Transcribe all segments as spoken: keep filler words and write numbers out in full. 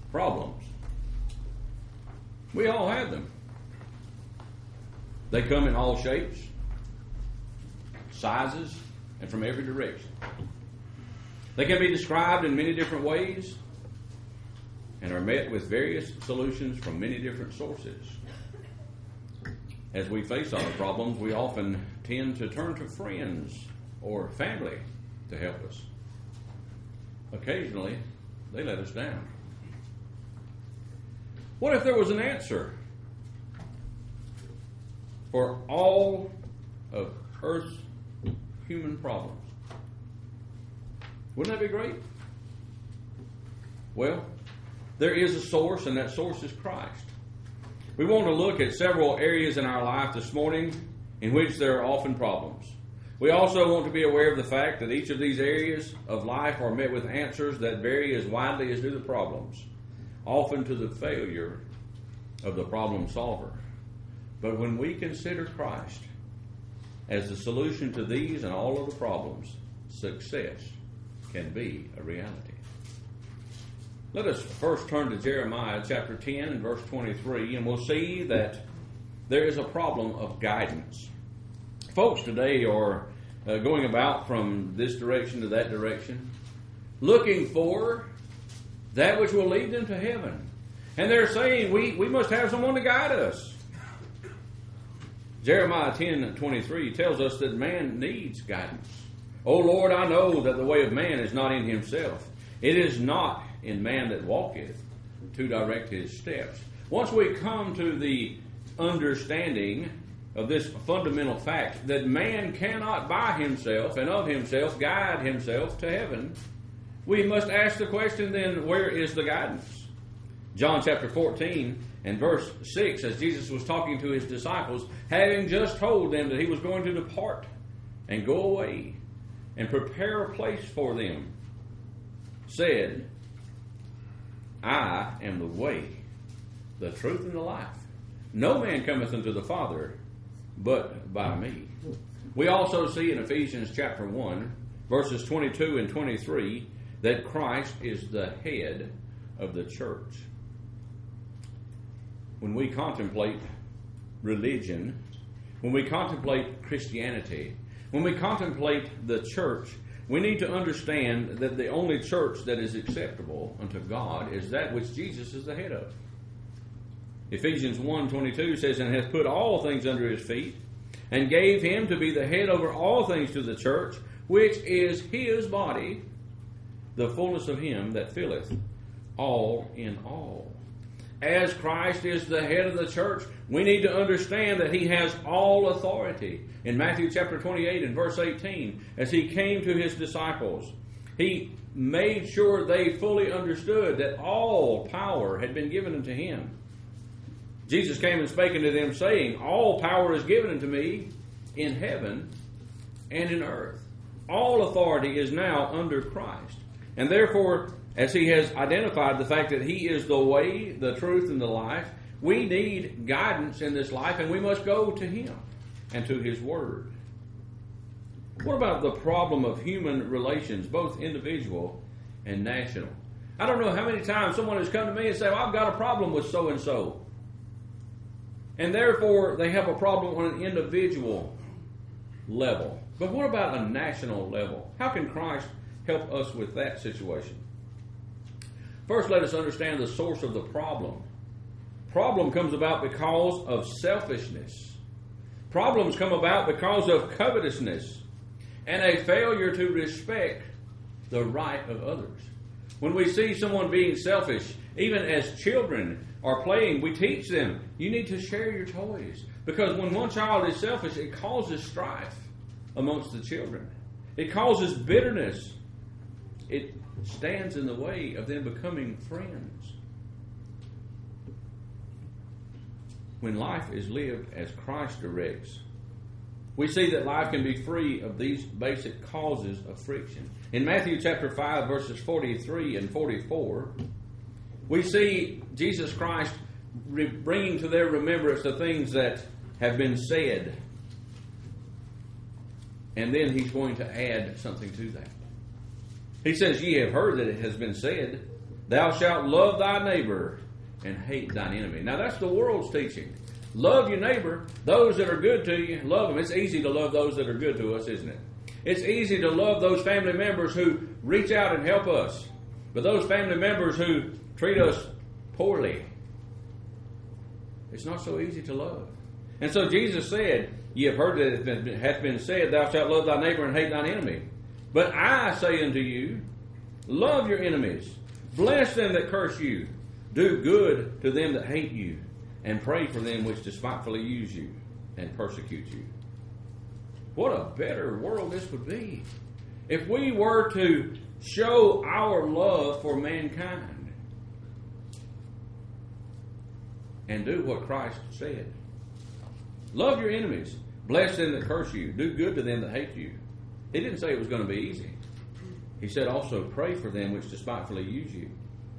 problems. We all have them. They come in all shapes, sizes, and from every direction. They can be described in many different ways and are met with various solutions from many different sources. As we face our problems, we often tend to turn to friends or family to help us. Occasionally, they let us down. What if there was an answer for all of Earth's human problems? Wouldn't that be great? Well, there is a source, and that source is Christ. We want to look at several areas in our life this morning in which there are often problems. We also want to be aware of the fact that each of these areas of life are met with answers that vary as widely as do the problems, often to the failure of the problem solver. But when we consider Christ as the solution to these and all of the problems, success can be a reality. Let us first turn to Jeremiah chapter ten and verse twenty-three, and we'll see that there is a problem of guidance. Folks today are uh, going about from this direction to that direction, looking for that which will lead them to heaven. And they're saying, we, we must have someone to guide us. Jeremiah ten twenty-three tells us that man needs guidance. O Lord, I know that the way of man is not in himself. It is not in man that walketh to direct his steps. Once we come to the understanding of this fundamental fact that man cannot by himself and of himself guide himself to heaven, we must ask the question then, where is the guidance? John chapter fourteen and verse six, as Jesus was talking to his disciples, having just told them that he was going to depart and go away and prepare a place for them, said, I am the way, the truth, and the life. No man cometh unto the Father but by me. We also see in Ephesians chapter one, verses twenty-two and twenty-three, that Christ is the head of the church. When we contemplate religion, when we contemplate Christianity, when we contemplate the church, we need to understand that the only church that is acceptable unto God is that which Jesus is the head of. Ephesians one twenty-two says, and hath put all things under his feet, and gave him to be the head over all things to the church, which is his body, the fullness of him that filleth all in all. As Christ is the head of the church, we need to understand that he has all authority. In Matthew chapter twenty-eight and verse eighteen, as he came to his disciples, he made sure they fully understood that all power had been given unto him. Jesus came and spake unto them, saying, all power is given unto me in heaven and in earth. All authority is now under Christ. And therefore, as he has identified the fact that he is the way, the truth, and the life, we need guidance in this life, and we must go to him and to his word. What about the problem of human relations, both individual and national? I don't know how many times someone has come to me and said, well, I've got a problem with so-and-so. And therefore, they have a problem on an individual level. But what about a national level? How can Christ help us with that situation? First, let us understand the source of the problem. Problem comes about because of selfishness. Problems come about because of covetousness and a failure to respect the right of others. When we see someone being selfish, even as children are playing, we teach them, you need to share your toys. Because when one child is selfish, it causes strife amongst the children. It causes bitterness. It stands in the way of them becoming friends. When life is lived as Christ directs, we see that life can be free of these basic causes of friction. In Matthew chapter five, verses forty-three and forty-four, we see Jesus Christ re- bringing to their remembrance the things that have been said. And then he's going to add something to that. He says, ye have heard that it has been said, Thou shalt love thy neighbor and hate thine enemy. Now that's the world's teaching. Love your neighbor, those that are good to you, love them. It's easy to love those that are good to us, isn't it? It's easy to love those family members who reach out and help us. But those family members who treat us poorly, it's not so easy to love. And so Jesus said, ye have heard that it hath been said, thou shalt love thy neighbor and hate thine enemy. But I say unto you, love your enemies, bless them that curse you, do good to them that hate you, and pray for them which despitefully use you and persecute you. What a better world this would be if we were to show our love for mankind and do what Christ said. Love your enemies, bless them that curse you, do good to them that hate you. He didn't say it was going to be easy. He said also pray for them which despitefully use you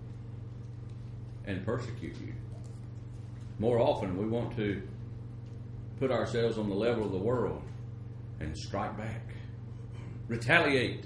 and persecute you. More often we want to put ourselves on the level of the world and strike back, retaliate.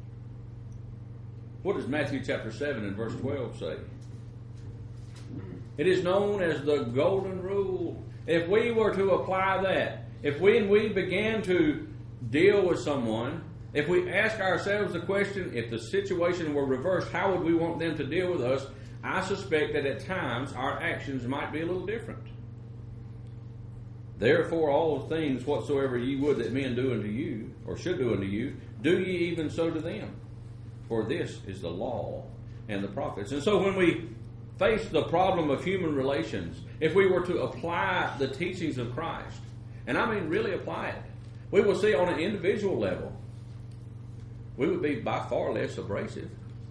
What does Matthew chapter seven and verse twelve say? It is known as the golden rule. If we were to apply that, if we and we began to deal with someone, if we ask ourselves the question, if the situation were reversed, how would we want them to deal with us? I suspect that at times our actions might be a little different. Therefore, all things whatsoever ye would that men do unto you, or should do unto you, do ye even so to them. For this is the law and the prophets. And so when we face the problem of human relations, if we were to apply the teachings of Christ, and I mean really apply it, we will see on an individual level, we would be by far less abrasive.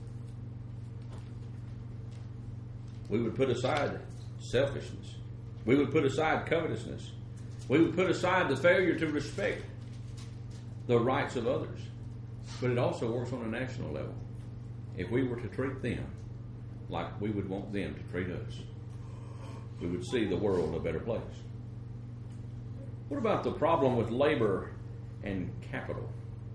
We would put aside selfishness. We would put aside covetousness. We would put aside the failure to respect the rights of others. But it also works on a national level. If we were to treat them like we would want them to treat us, we would see the world a better place. What about the problem with labor and capital?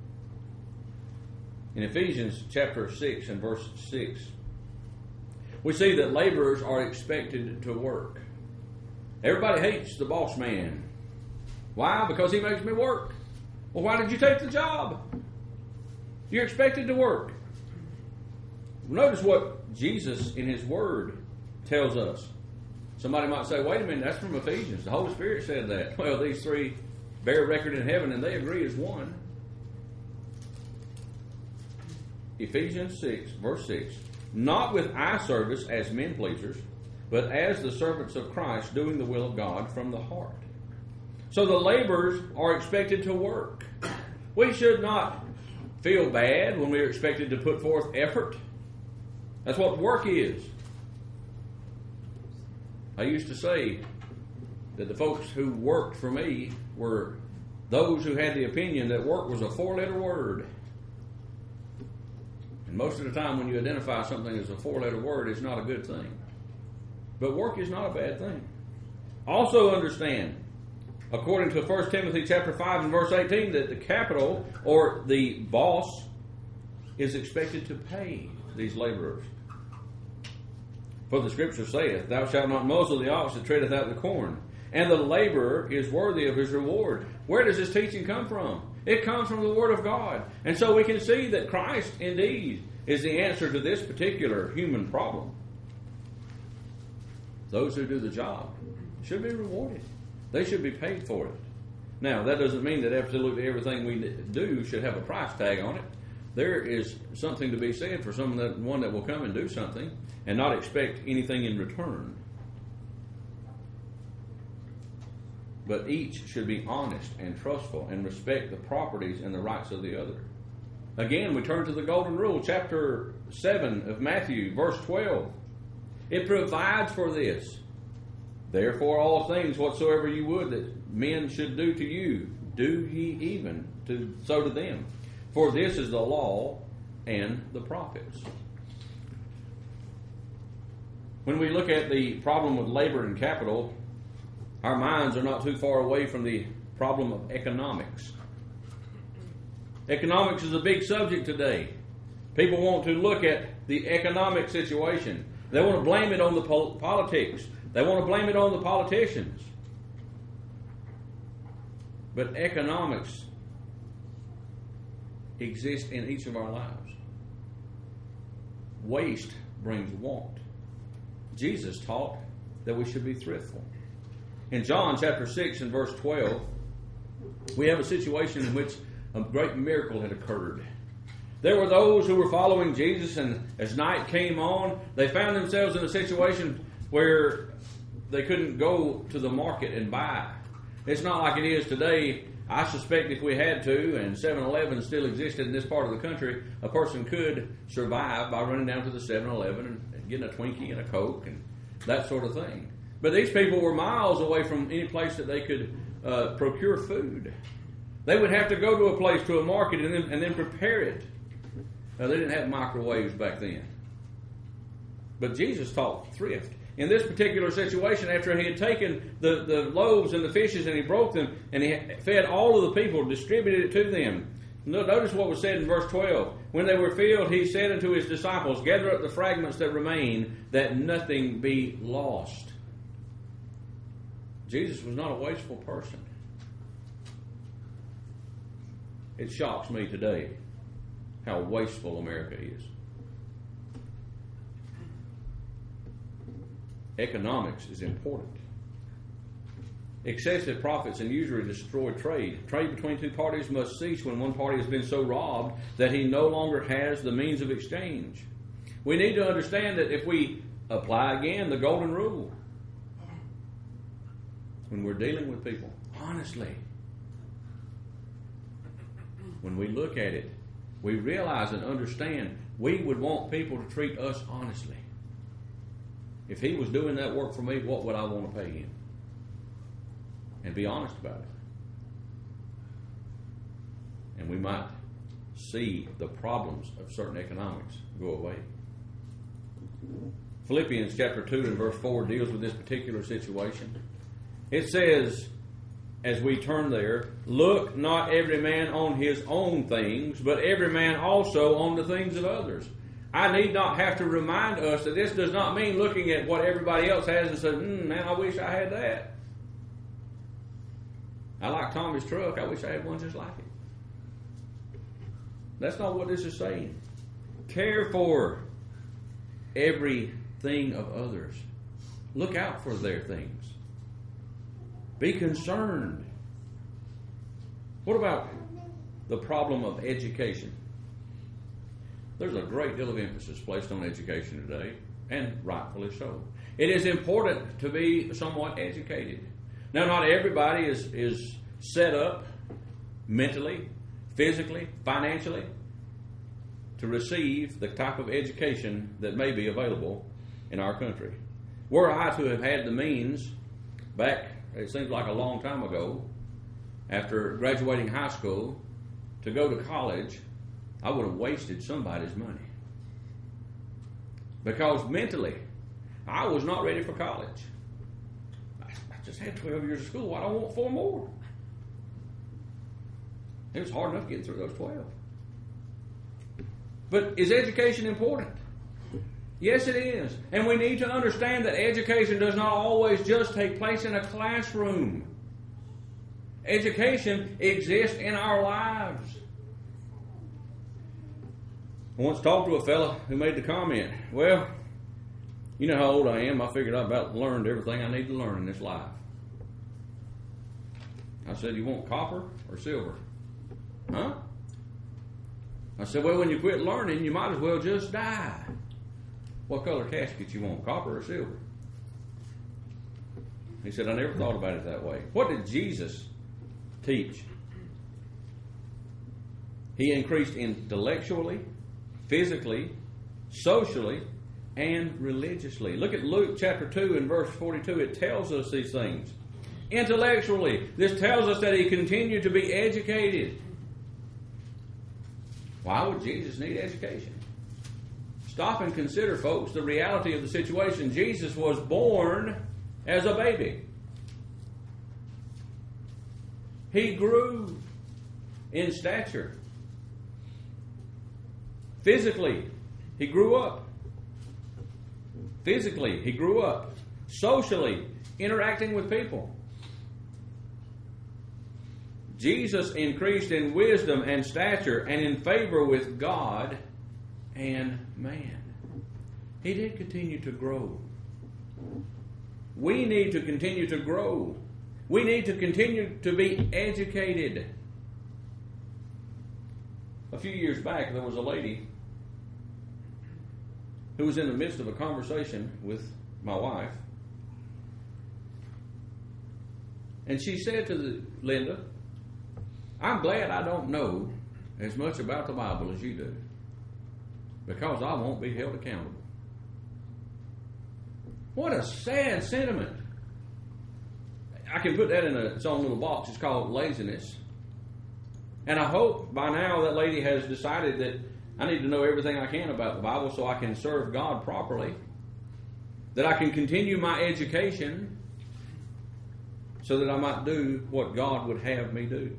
In Ephesians chapter six and verse six, we see that laborers are expected to work. Everybody hates the boss man. Why? Because he makes me work. Well, why did you take the job? You're expected to work. Notice what Jesus in his word tells us. Somebody might say, wait a minute, that's from Ephesians. The Holy Spirit said that. Well, these three bear record in heaven and they agree as one. Ephesians six, verse six. Not with eye service as men pleasers, but as the servants of Christ, doing the will of God from the heart. So the laborers are expected to work. We should not feel bad when we are expected to put forth effort. That's what work is. I used to say that the folks who worked for me were those who had the opinion that work was a four-letter word. And most of the time when you identify something as a four-letter word, it's not a good thing. But work is not a bad thing. Also understand, according to First Timothy chapter five and verse eighteen, that the capital or the boss is expected to pay these laborers. For the scripture saith, thou shalt not muzzle the ox that treadeth out the corn, and the laborer is worthy of his reward. Where does this teaching come from? It comes from the Word of God. And so we can see that Christ indeed is the answer to this particular human problem. Those who do the job should be rewarded. They should be paid for it. Now, that doesn't mean that absolutely everything we do should have a price tag on it. There is something to be said for someone that will come and do something and not expect anything in return. But each should be honest and trustful and respect the properties and the rights of the other. Again, we turn to the Golden Rule, chapter seven of Matthew, verse twelve. It provides for this. Therefore, all things whatsoever you would that men should do to you, do ye even to so to them. For this is the law and the prophets. When we look at the problem with labor and capital, our minds are not too far away from the problem of economics. Economics is a big subject today. People want to look at the economic situation. They want to blame it on the pol- politics. They want to blame it on the politicians. But economics exists in each of our lives. Waste brings want. Jesus taught that we should be thriftful. In John chapter six and verse twelve, we have a situation in which a great miracle had occurred. There were those who were following Jesus, and as night came on, they found themselves in a situation where they couldn't go to the market and buy. It's not like it is today. I suspect if we had to, and seven eleven still existed in this part of the country, a person could survive by running down to the seven eleven and, and getting a Twinkie and a Coke and that sort of thing. But these people were miles away from any place that they could uh, procure food. They would have to go to a place, to a market, and then, and then prepare it. Now, they didn't have microwaves back then. But Jesus taught thrift. In this particular situation, after he had taken the, the loaves and the fishes and he broke them and he fed all of the people, distributed it to them. Notice what was said in verse twelve. When they were filled, he said unto his disciples, gather up the fragments that remain, that nothing be lost. Jesus was not a wasteful person. It shocks me today how wasteful America is. Economics is important. Excessive profits and usury destroy trade. Trade between two parties must cease when one party has been so robbed that he no longer has the means of exchange. We need to understand that if we apply again the golden rule, when we're dealing with people, honestly, when we look at it, we realize and understand we would want people to treat us honestly. If he was doing that work for me, what would I want to pay him? And be honest about it. And we might see the problems of certain economics go away. Philippians chapter two and verse four deals with this particular situation. It says, as we turn there, look not every man on his own things, but every man also on the things of others. I need not have to remind us that this does not mean looking at what everybody else has and saying, mm, man, I wish I had that. I like Tommy's truck. I wish I had one just like it. That's not what this is saying. Care for everything of others. Look out for their things. Be concerned. What about the problem of education? There's a great deal of emphasis placed on education today, and rightfully so. It is important to be somewhat educated. Now, not everybody is, is set up mentally, physically, financially to receive the type of education that may be available in our country. Were I to have had the means back, it seems like a long time ago, after graduating high school, to go to college, I would have wasted somebody's money. Because mentally, I was not ready for college. I just had twelve years of school. Why do I want four more? It was hard enough getting through those twelve. But is education important? Yes, it is. And we need to understand that education does not always just take place in a classroom. Education exists in our lives. I once talked to a fella who made the comment, well, you know how old I am. I figured I about learned everything I need to learn in this life. I said, you want copper or silver? Huh? I said, well, when you quit learning, you might as well just die. What color casket you want, copper or silver? He said, I never thought about it that way. What did Jesus teach? He increased intellectually, physically, socially, and religiously. Look at Luke chapter two and verse forty-two. It tells us these things. Intellectually, this tells us that he continued to be educated. Why would Jesus need education? Stop and consider, folks, the reality of the situation. Jesus was born as a baby. He grew in stature, Physically, he grew up. Physically, he grew up. Socially, interacting with people. Jesus increased in wisdom and stature and in favor with God and man. He did continue to grow. We need to continue to grow. We need to continue to be educated. A few years back, there was a lady who was in the midst of a conversation with my wife. And she said to the, Linda, I'm glad I don't know as much about the Bible as you do, because I won't be held accountable. What a sad sentiment. I can put that in a, its own little box. It's called laziness. And I hope by now that lady has decided that I need to know everything I can about the Bible so I can serve God properly, that I can continue my education so that I might do what God would have me do.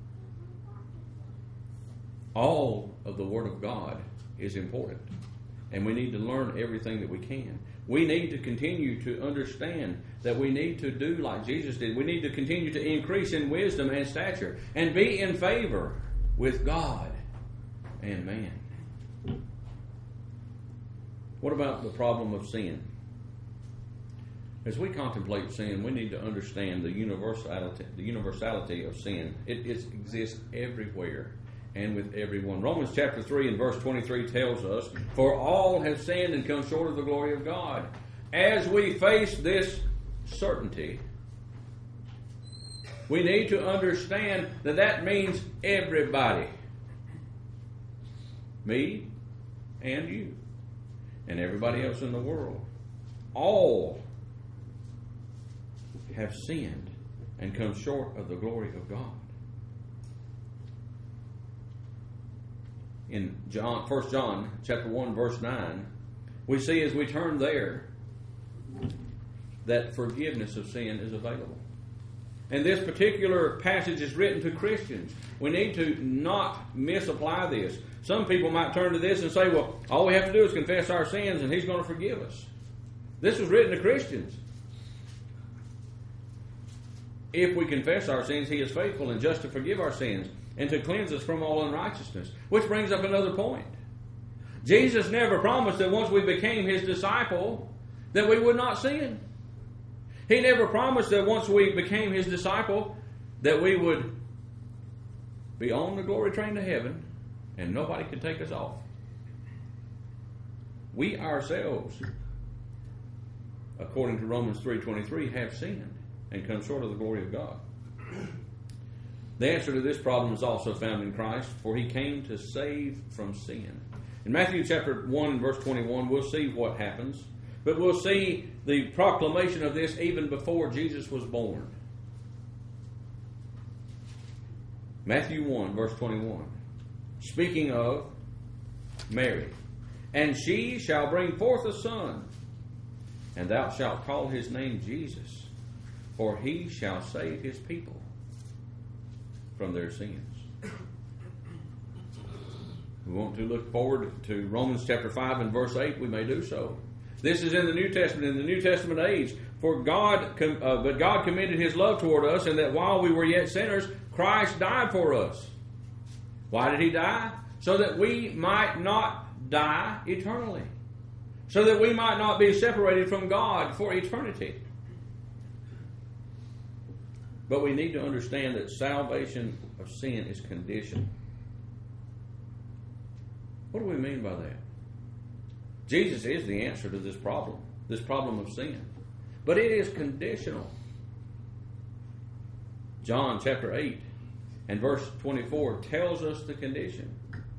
All of the Word of God is important, and we need to learn everything that we can. We need to continue to understand that we need to do like Jesus did. We need to continue to increase in wisdom and stature and be in favor with God and man. What about the problem of sin? As we contemplate sin, we need to understand the universality, the universality of sin. It, it exists everywhere and with everyone. Romans chapter three and verse twenty-three tells us, for all have sinned and come short of the glory of God. As we face this certainty, we need to understand that that means everybody. Me and you and everybody else in the world. All have sinned and come short of the glory of God. In John, First John chapter one, verse nine, we see as we turn there that forgiveness of sin is available. And this particular passage is written to Christians. We need to not misapply this. Some people might turn to this and say, well, all we have to do is confess our sins and He's going to forgive us. This was written to Christians. If we confess our sins, He is faithful and just to forgive our sins and to cleanse us from all unrighteousness. Which brings up another point. Jesus never promised that once we became His disciple that we would not sin. He never promised that once we became His disciple that we would be on the glory train to heaven and nobody could take us off. We ourselves, according to Romans three twenty-three, have sinned and come short of the glory of God. The answer to this problem is also found in Christ, for He came to save from sin. In Matthew chapter one, verse twenty-one, we'll see what happens, but we'll see the proclamation of this even before Jesus was born. Matthew one, verse twenty-one, speaking of Mary, and she shall bring forth a son, and thou shalt call his name Jesus, for he shall save his people from their sins. We want to look forward to Romans chapter five and verse eight. We may do so. This is in the New Testament, in the New Testament age. For God, uh, but God commended His love toward us, and that while we were yet sinners, Christ died for us. Why did He die? So that we might not die eternally. So that we might not be separated from God for eternity. But we need to understand that salvation of sin is conditional. What do we mean by that? Jesus is the answer to this problem, this problem of sin. But it is conditional. John chapter eight and verse twenty-four tells us the condition.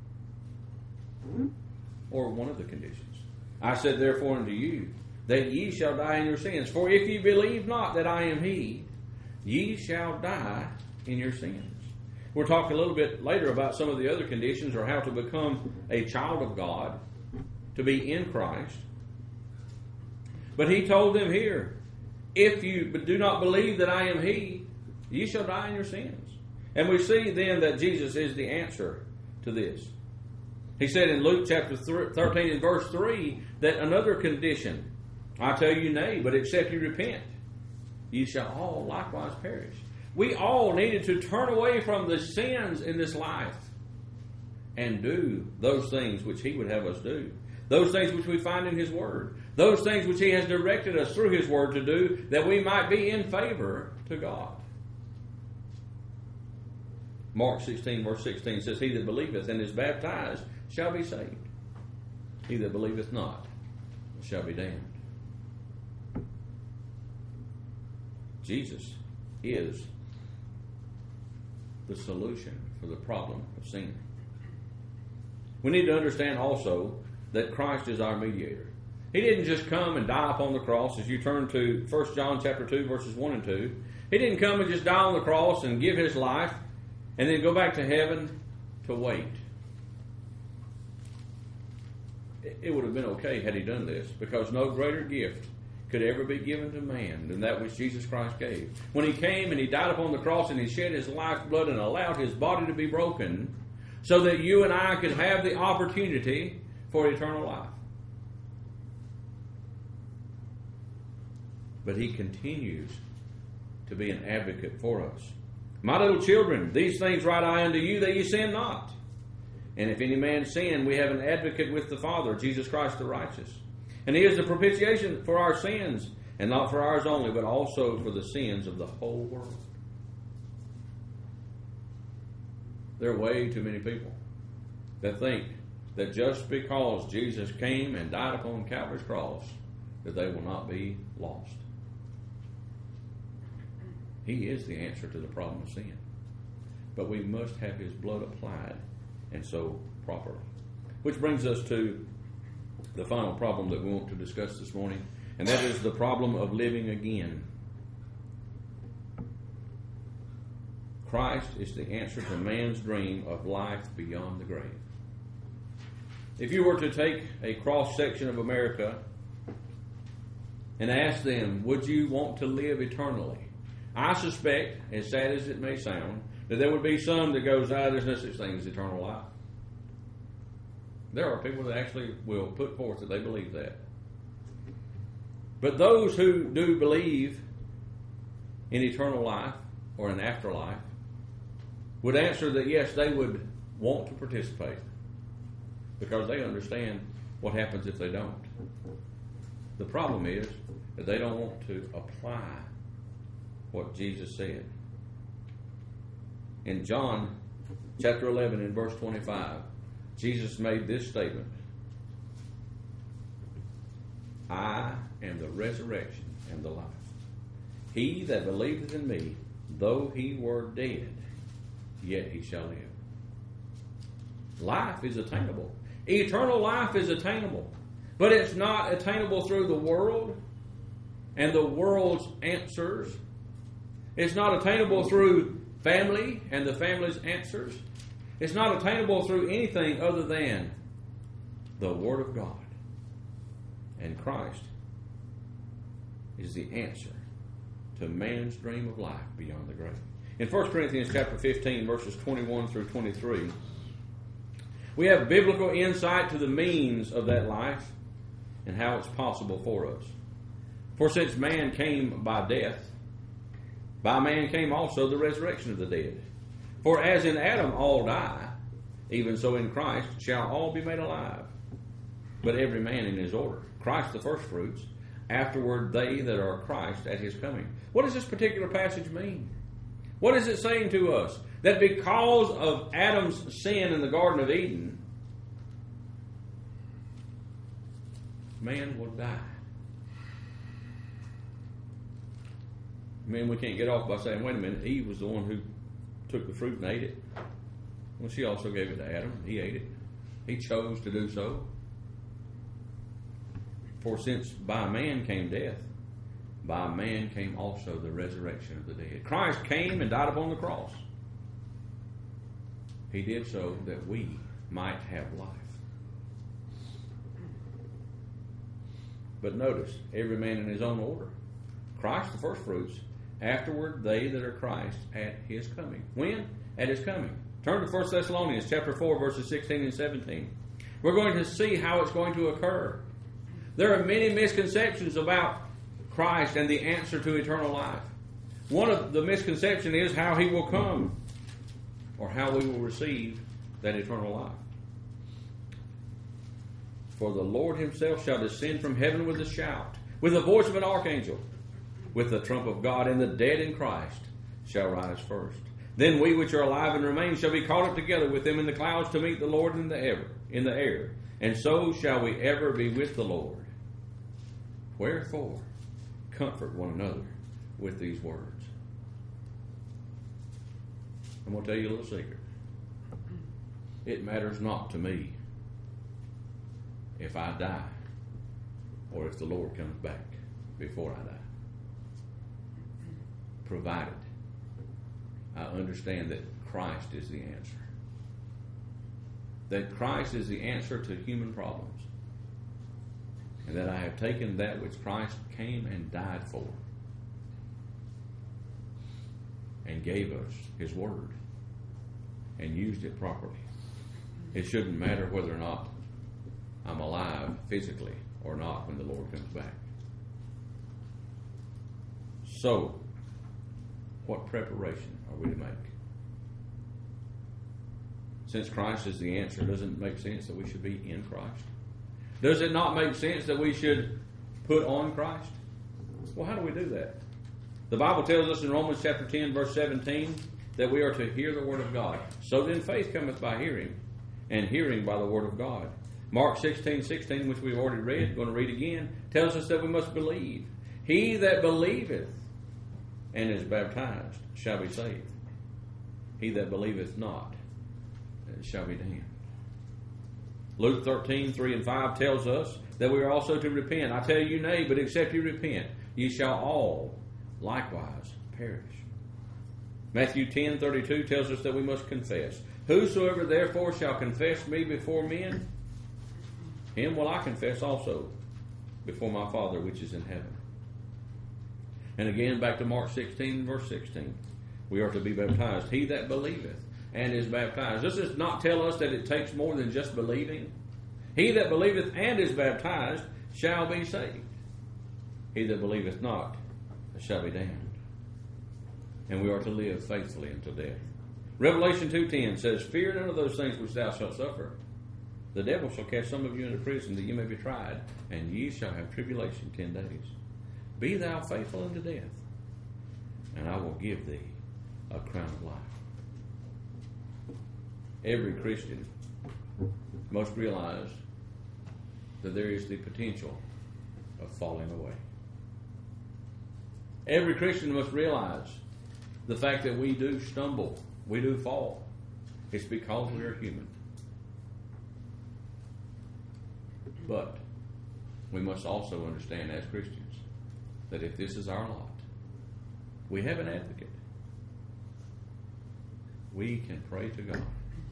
Or one of the conditions. I said therefore unto you, that ye shall die in your sins. For if ye believe not that I am He, ye shall die in your sins. We'll talk a little bit later about some of the other conditions, or how to become a child of God, to be in Christ. But He told them here, if you do not believe that I am He, ye shall die in your sins. And we see then that Jesus is the answer to this. He said in Luke chapter thirteen and verse three that another condition, I tell you nay, but except you repent, ye shall all likewise perish. We all needed to turn away from the sins in this life and do those things which He would have us do. Those things which we find in His Word. Those things which He has directed us through His Word to do, that we might be in favor to God. Mark sixteen verse sixteen says, He that believeth and is baptized shall be saved. He that believeth not shall be damned. Jesus is the solution for the problem of sin. We need to understand also that Christ is our mediator. He didn't just come and die upon the cross. As you turn to First John chapter two, verses one and two, He didn't come and just die on the cross and give His life and then go back to heaven to wait. It would have been okay had He done this, because no greater gift could ever be given to man than that which Jesus Christ gave. When He came and He died upon the cross and He shed His lifeblood and allowed His body to be broken so that you and I could have the opportunity for eternal life. But He continues to be an advocate for us. My little children, these things write I unto you, that ye sin not. And if any man sin, we have an advocate with the Father, Jesus Christ the righteous. And He is the propitiation for our sins, and not for ours only, but also for the sins of the whole world. There are way too many people that think that just because Jesus came and died upon Calvary's cross, that they will not be lost. He is the answer to the problem of sin. But we must have His blood applied, and so properly. Which brings us to the final problem that we want to discuss this morning, and that is the problem of living again. Christ is the answer to man's dream of life beyond the grave. If you were to take a cross-section of America and ask them, would you want to live eternally? I suspect, as sad as it may sound, that there would be some that goes, ah, there's no such thing as eternal life. There are people that actually will put forth that they believe that. But those who do believe in eternal life or an afterlife would answer that yes, they would want to participate, because they understand what happens if they don't. The problem is that they don't want to apply what Jesus said. In John chapter eleven and verse twenty-five, Jesus made this statement: I am the resurrection and the life. He that believeth in me, though he were dead, yet he shall live. Life is attainable. Eternal life is attainable. But it's not attainable through the world and the world's answers. It's not attainable through family and the family's answers. It's not attainable through anything other than the Word of God. And Christ is the answer to man's dream of life beyond the grave. In First Corinthians chapter fifteen, verses twenty-one through twenty-three, we have biblical insight to the means of that life and how it's possible for us. For since man came by death, by man came also the resurrection of the dead. For as in Adam all die, even so in Christ shall all be made alive. But every man in his order. Christ the firstfruits, afterward they that are Christ at his coming. What does this particular passage mean? What is it saying to us? That because of Adam's sin in the Garden of Eden, man will die. I mean, we can't get off by saying, wait a minute, Eve was the one who took the fruit and ate it. Well, she also gave it to Adam. He ate it. He chose to do so. For since by man came death, by man came also the resurrection of the dead. Christ came and died upon the cross. He did so that we might have life. But notice, every man in his own order. Christ the firstfruits, afterward they that are Christ at his coming. When? At his coming. Turn to First Thessalonians chapter four, verses sixteen and seventeen. We're going to see how it's going to occur. There are many misconceptions about Christ and the answer to eternal life. One of the misconceptions is how He will come, or how we will receive that eternal life. For the Lord Himself shall descend from heaven with a shout, with the voice of an archangel, with the trump of God, and the dead in Christ shall rise first. Then we which are alive and remain shall be caught up together with them in the clouds to meet the Lord in the air, in the air. And so shall we ever be with the Lord. Wherefore, comfort one another with these words. I'm going to tell you a little secret. It matters not to me if I die or if the Lord comes back before I die. Provided I understand that Christ is the answer. That Christ is the answer to human problems. And that I have taken that which Christ came and died for and gave us His Word and used it properly. It shouldn't matter whether or not I'm alive physically or not when the Lord comes back. So, what preparation are we to make? Since Christ is the answer, doesn't it make sense that we should be in Christ? Does it not make sense that we should put on Christ? Well, how do we do that? The Bible tells us in Romans chapter ten, verse seventeen, that we are to hear the Word of God. So then faith cometh by hearing, and hearing by the Word of God. Mark sixteen, sixteen, which we've already read, going to read again, tells us that we must believe. He that believeth and is baptized shall be saved. He that believeth not shall be damned. Luke thirteen, three and five tells us that we are also to repent. I tell you, nay, but except you repent, ye shall all likewise perish. Matthew ten, thirty-two tells us that we must confess. Whosoever therefore shall confess me before men, him will I confess also before my Father which is in heaven. And again, back to Mark sixteen, verse sixteen. We are to be baptized. He that believeth and is baptized. This does not tell us that it takes more than just believing. He that believeth and is baptized shall be saved. He that believeth not shall be damned. And we are to live faithfully until death. Revelation two ten says, fear none of those things which thou shalt suffer. The devil shall cast some of you into prison that ye may be tried, and ye shall have tribulation ten days. Be thou faithful unto death, and I will give thee a crown of life. Every Christian must realize that there is the potential of falling away. Every Christian must realize the fact that we do stumble, we do fall. It's because we are human. But we must also understand as Christians that if this is our lot, we have an advocate. We can pray to God.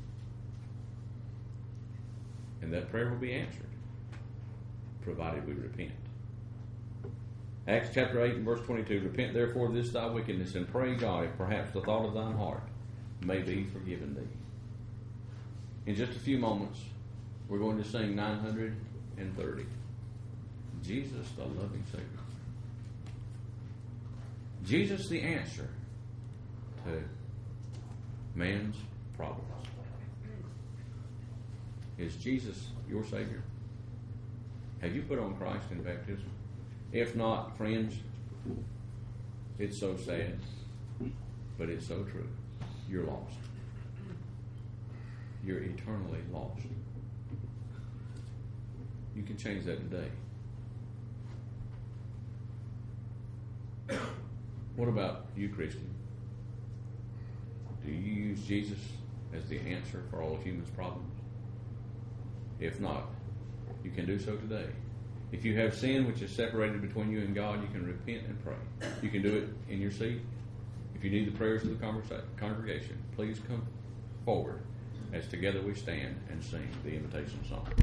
And that prayer will be answered, provided we repent. Acts chapter eight and verse twenty-two, repent therefore of this thy wickedness, and pray God if perhaps the thought of thine heart may be forgiven thee. In just a few moments, we're going to sing nine hundred thirty. Jesus, the loving Savior. Jesus, the answer to man's problems. Is Jesus your Savior? Have you put on Christ in baptism? If not, friends, it's so sad, but it's so true. You're lost. You're eternally lost. You can change that today. What about you, Christian? Do you use Jesus as the answer for all of humans' problems? If not, you can do so today. If you have sin which is separated between you and God, you can repent and pray. You can do it in your seat. If you need the prayers of the congregation, please come forward as together we stand and sing the invitation song.